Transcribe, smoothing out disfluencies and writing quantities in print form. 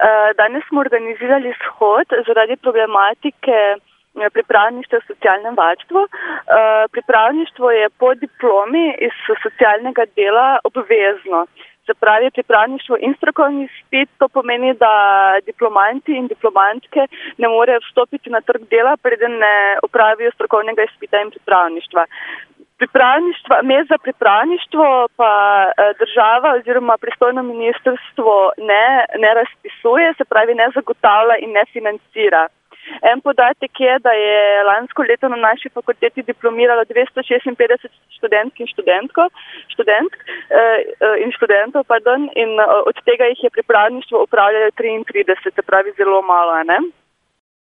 Danes smo organizirali shod zaradi problematike pripravništva v socialnem varstvu. Pripravništvo je po diplomi iz socialnega dela obvezno. Se pravi, pripravništvo in strokovni izpit, to pomeni, da diplomanti in diplomantke ne morejo vstopiti na trg dela, preden ne opravijo strokovnega izpita in pripravništva. Mest za pripravništvo pa država oziroma pristojno ministrstvo ne razpisuje, se pravi ne zagotavlja in ne financira. En podatek je, da je lansko leto na naši fakulteti diplomiralo 256 študentk in študentov, in od tega jih je pripravništvo upravljalo 33, se pravi zelo malo, ne?